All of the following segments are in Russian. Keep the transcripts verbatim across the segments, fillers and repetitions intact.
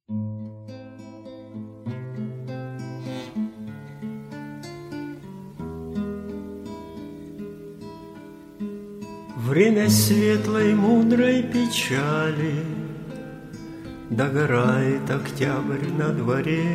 Время светлой мудрой печали, догорает октябрь на дворе.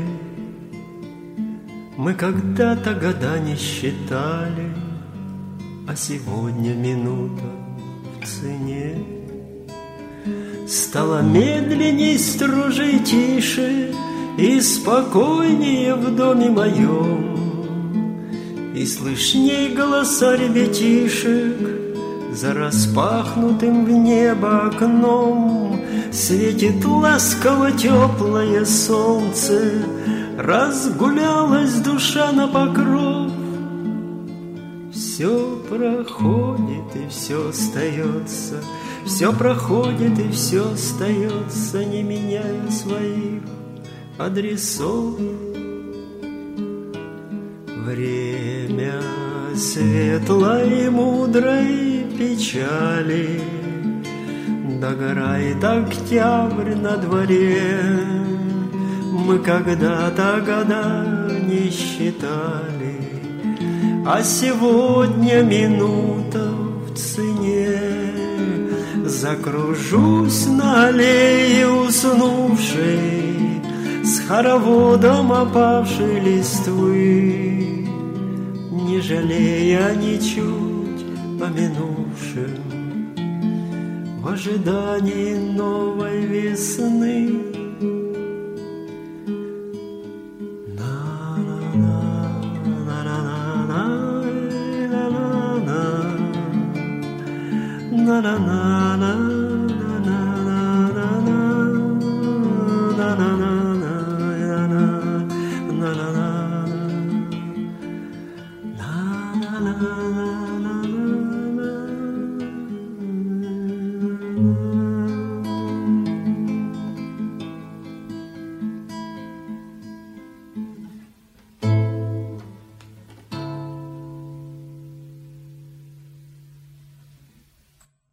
Мы когда-то года не считали, а сегодня минута в цене. Стало медленней, строже и тише, и спокойнее в доме моем, и слышней голоса ребятишек за распахнутым в небо окном. Светит ласково теплое солнце, разгулялась душа на покров. Все проходит и все остается, все проходит и все остается, не меняя своих адресов. Время светлой мудрой печали, догорает октябрь на дворе. Мы когда-то года не считали, а сегодня минута в цене. Закружусь на аллее уснувшей, с хороводом опавшей листвы, не жалея ничуть о минувшем, в ожидании новой весны.